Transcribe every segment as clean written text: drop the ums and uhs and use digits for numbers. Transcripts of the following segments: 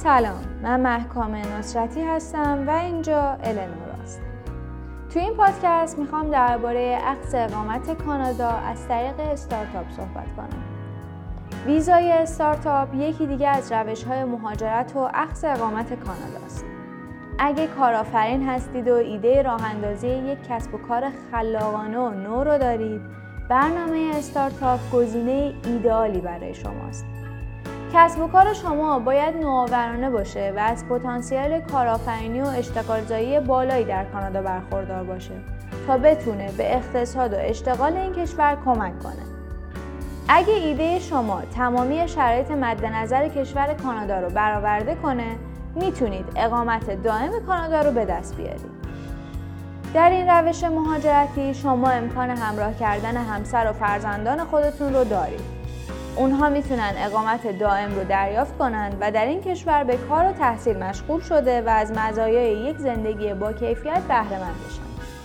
سلام، من مهکام نصرتی هستم و اینجا النوراست. توی این پادکست میخوام درباره اخذ اقامت کانادا از طریق استارتاپ صحبت کنم. ویزای استارتاپ یکی دیگه از روش‌های مهاجرت و اخذ اقامت کانادا است. اگه کارآفرین هستید و ایده راه‌اندازی یک کسب و کار خلاقانه و نو رو دارید، برنامه استارتاپ گزینه ایدئالی برای شماست. کسب و کار شما باید نوآورانه باشه و از پتانسیل کارآفرینی و اشتغالزایی بالایی در کانادا برخوردار باشه تا بتونه به اقتصاد و اشتغال این کشور کمک کنه. اگه ایده شما تمامی شرایط مد نظر کشور کانادا رو برآورده کنه، میتونید اقامت دائم کانادا رو به دست بیارید. در این روش مهاجرتی شما امکان همراه کردن همسر و فرزندان خودتون رو دارید. اونها میتونن اقامت دائم رو دریافت کنند و در این کشور به کار و تحصیل مشغول شده و از مزایای یک زندگی با کیفیت بهره مند بشن.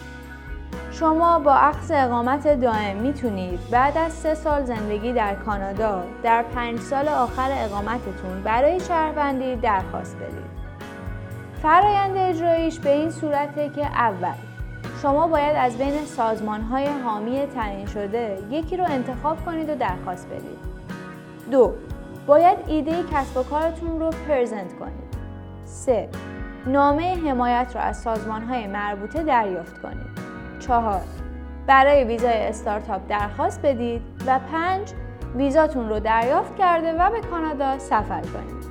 شما با اخذ اقامت دائم میتونید بعد از 3 سال زندگی در کانادا در 5 سال آخر اقامتتون برای شهروندی درخواست بدید. فرآیند اجراییش به این صورته که اول، شما باید از بین سازمان‌های حامی تعیین شده یکی رو انتخاب کنید و درخواست بدید. 2. باید ایده کسب و کارتون رو پرزنت کنید. 3. نامه حمایت رو از سازمان‌های مربوطه دریافت کنید. 4. برای ویزای استارتاپ درخواست بدید و 5. ویزاتون رو دریافت کرده و به کانادا سفر کنید.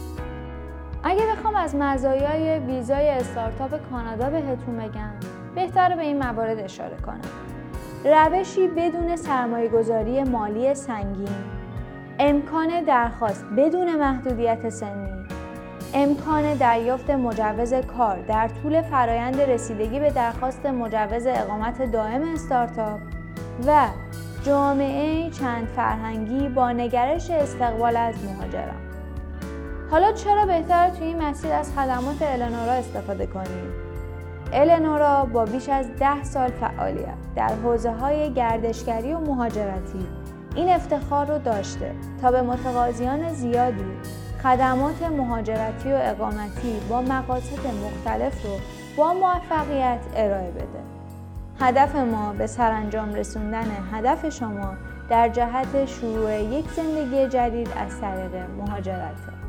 اگه بخوام از مزایای ویزای استارتاپ کانادا بهتون بگم، بهتره به این موارد اشاره کنم. روشی بدون سرمایه‌گذاری مالی سنگین، امکان درخواست بدون محدودیت سنی، امکان دریافت مجوز کار در طول فرایند رسیدگی به درخواست مجوز اقامت دائم استارتاپ و جامعه چند فرهنگی با نگرش استقبال از مهاجران. حالا چرا بهتره توی این مسیر از خدمات النورا استفاده کنیم؟ النورا با بیش از 10 سال فعالیت در حوزه‌های گردشگری و مهاجرتی این افتخار رو داشته تا به متقاضیان زیادی خدمات مهاجرتی و اقامتی با مقاصد مختلف رو با موفقیت ارائه بده. هدف ما به سرانجام رسوندن هدف شما در جهت شروع یک زندگی جدید از طریق مهاجرت.